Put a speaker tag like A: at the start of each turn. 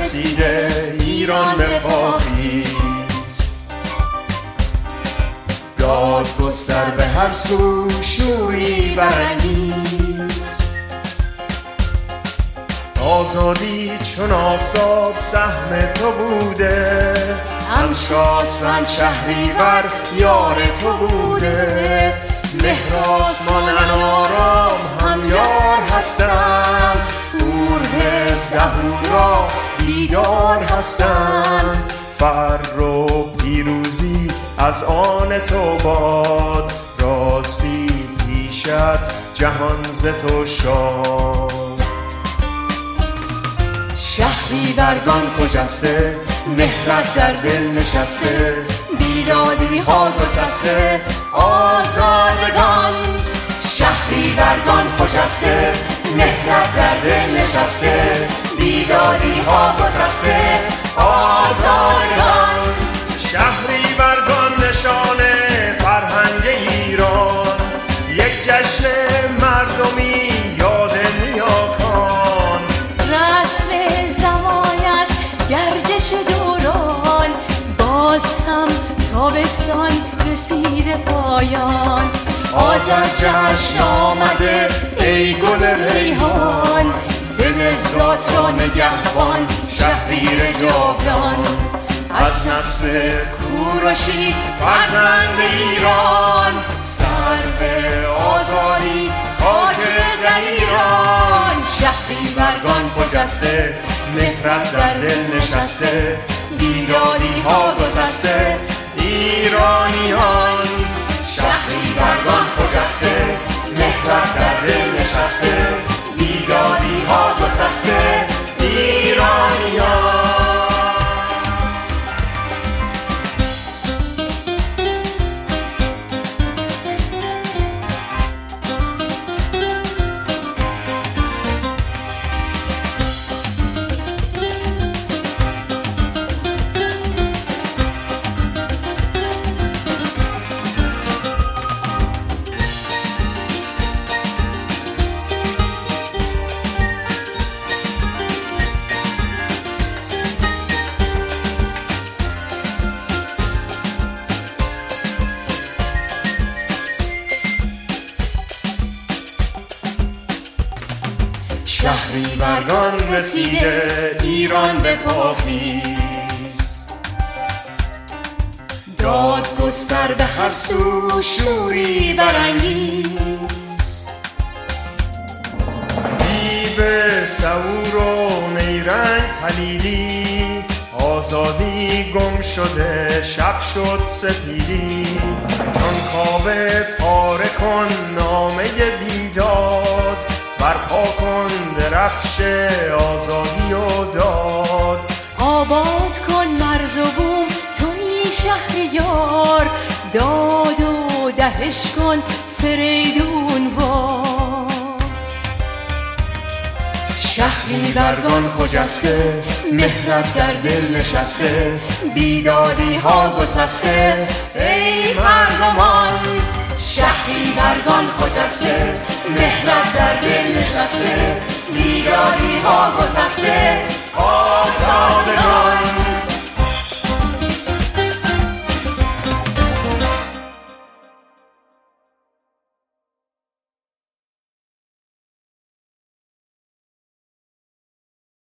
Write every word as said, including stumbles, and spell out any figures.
A: رسیده ایران به پاخیز. داد گستر به هر سو شوری برانگیز. آزادی چون آفتاب سهم تو بوده، هم شاسمند شهریور یار تو بوده. مهر آسمان انارام هم یار هستند، پور هزدهون را بیدار هستند. فر و پیروزی از آن تو باد، راستی پیشت جهان ز تو شاد. شهریورگان خجسته، مهرت در دل نشسته، بیدادی ها گسسته آزادگان. شهریورگان خجسته، مهرت در دل نشسته، بیدادی ها گسسته آزادگان. شهریورگان نشانه فرهنگ ایران، یک جشن مردمی یاد نیاکان.
B: رسم زمان است گردش دوران، باز هم تابستان رسیده پایان.
A: آذر جشن آمده ای گل ریحان، دل ذات را نگهبان شهریر جاودان. از نسل کوروشی فرزند ایران، سرو آزادی خاک در ایران. شهریورگان خجسته، مهرت در دل نشسته، بیدادی ها گسسته ایرانیان. شهریورگان خجسته، مهرت در دل نشسته، بیدادی ها گسسته ایرانیان. شهریورگان رسیده ایران به پاخیز. داد گستر به هر سو شوری برانگیز. دیو سعور و نیرنگ پلیدی، آزادی گم شده شب شد سپیدی. چون کاوه پاره کن نامه بیداد، برپا کن درفش آزادی و داد.
B: آباد کن مرز و بوم توی شهریار، داد و دهش کن فریدون وار.
A: شهریورگان خجسته، مهرت در دل نشسته، بیدادی ها گسسته ای مردمان. شهریورگان خجسته، مهرت در دل نشسته، بیدادی ها گسسته آزادگان.